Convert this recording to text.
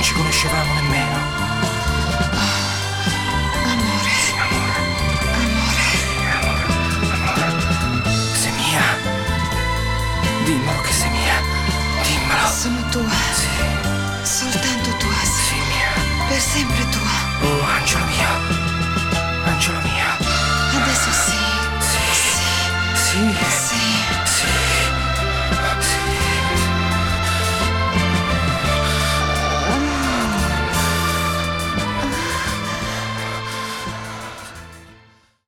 ci conoscevamo nemmeno. Amore. Sì, amore. Amore. Sì, amore. Sei mia. Dimmelo che sei mia. Dimmelo. Sono tua. Sì. Soltanto tua. Sì, mia. Per sempre tua.